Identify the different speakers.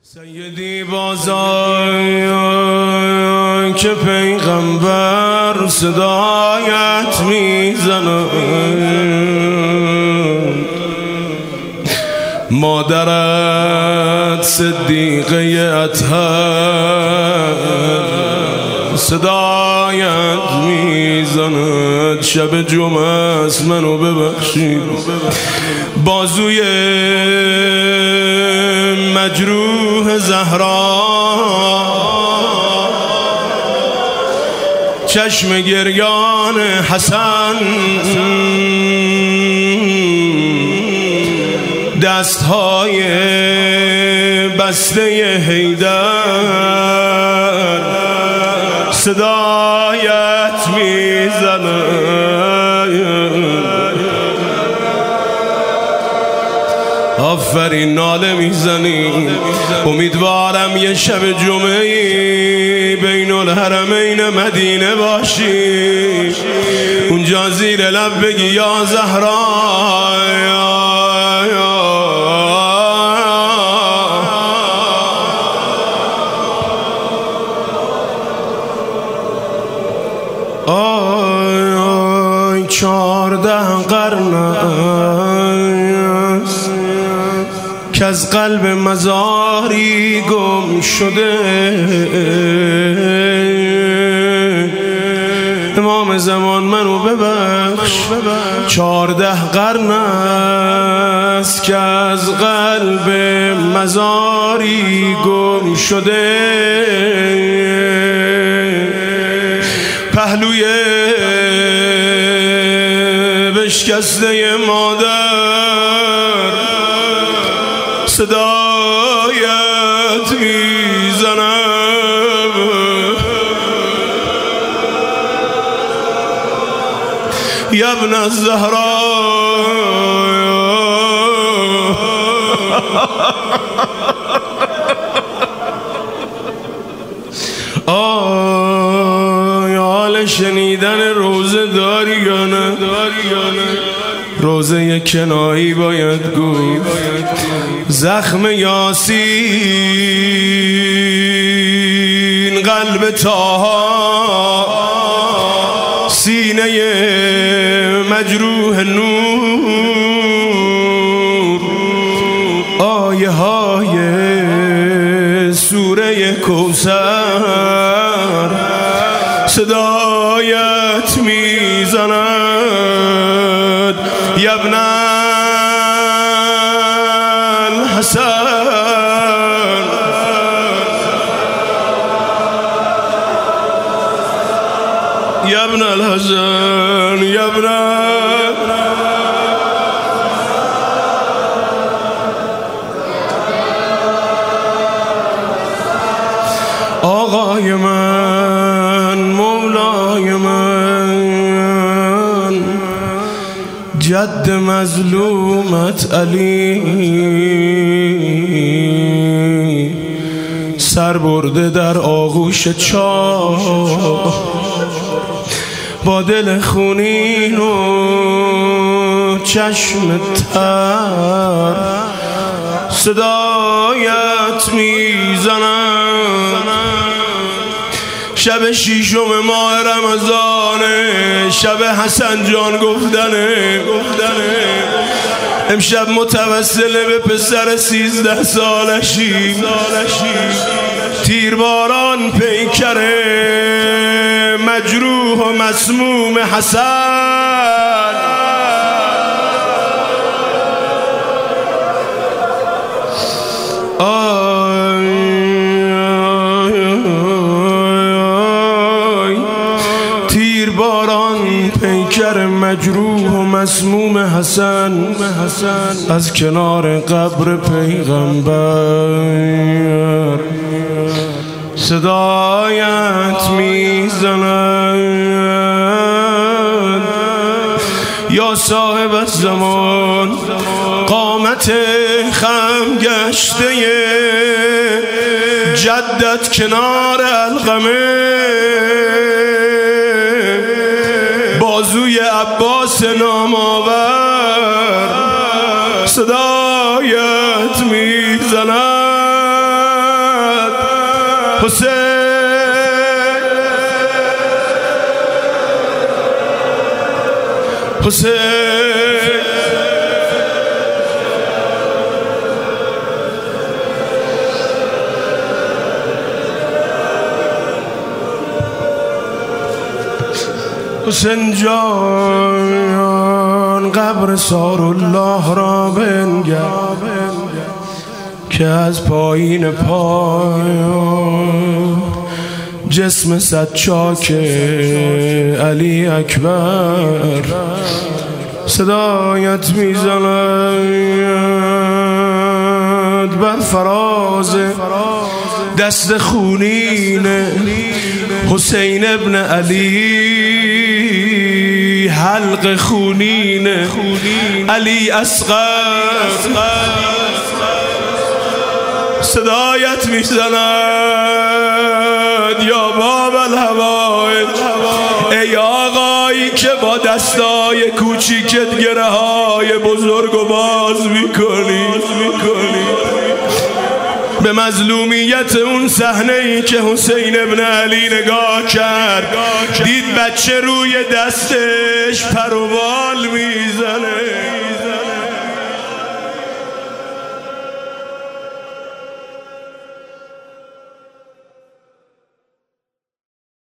Speaker 1: سیدی بازای که پیغمبر صدایت میزند، مادرت صدیقه اطهر صدایت میزند. شب جمعه است منو ببخشید، بازوی مجروح زهرا، چشم گریان حسن، دستهای بسته حیدر صدایت میزند. آفرین ناله میزنی، امیدوارم یه شب جمعه‌ای بین الحرمین مدینه باشی، اونجا زیر لب بگی یا زهرا آی 14 قرن است که از قلب مزاری گم شده. امام زمان منو ببخش، 14 قرن است که از قلب مزاری گم شده. پهلوی بشکسته مادر صدایت میزنم. یا ابن الزهرا حال شنیدن روزه داری یا نه؟ روزه کنایی باید گفت. زخم یاسین قلب طاها، سینه مجروح نور، آیه های سوره کوثر صدایت میزند. یا ابن الحسن یا ابن الحسن یا ابن آقای من، مولای من، جد مظلومت علی، سر برده در آغوش چاه، با دل خونین و چشم تر صدایت میزنم. شب 6 ماه رمضانه، شب حسن جان گفتنه. امشب متوسله به پسر 13 سالشی، تیرباران پیکره مجروح و مسموم حسن. تیرباران پیکر مجروح و مسموم حسن از کنار قبر پیغمبر صدایت میزند. یا صاحب الزمان، قامت خم گشته جدت کنار القمه، بازوی عباس نامآور صدایت میزند. حسین جان قبر سارالله را بنگر که از پایین پای جسم صد چاک علی اکبر صدایت میزند بر فراز دست خونین حسین ابن علی، حلق خونین علی اصغر صدایت میزند یا باب الهوائج، ای آقایی که با دستای کوچیکت گره های بزرگ باز میکنی به مظلومیت اون صحنه ای که حسین ابن علی نگاه کرد، دید بچه روی دستش پر و بال میزنه.